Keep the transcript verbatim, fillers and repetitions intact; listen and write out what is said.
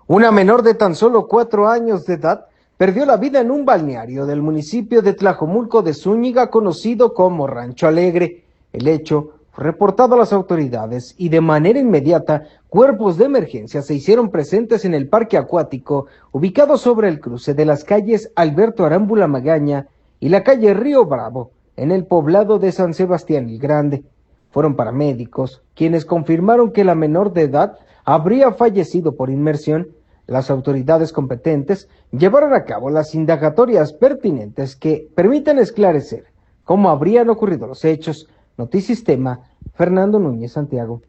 Una menor de tan solo cuatro años de edad perdió la vida en un balneario del municipio de Tlajomulco de Zúñiga, conocido como Rancho Alegre. El hecho fue reportado a las autoridades y de manera inmediata cuerpos de emergencia se hicieron presentes en el parque acuático ubicado sobre el cruce de las calles Alberto Arámbula Magaña y la calle Río Bravo, en el poblado de San Sebastián el Grande. Fueron paramédicos quienes confirmaron que la menor de edad habría fallecido por inmersión. Las autoridades competentes llevaron a cabo las indagatorias pertinentes que permitan esclarecer cómo habrían ocurrido los hechos. Notisistema, Fernando Núñez Santiago.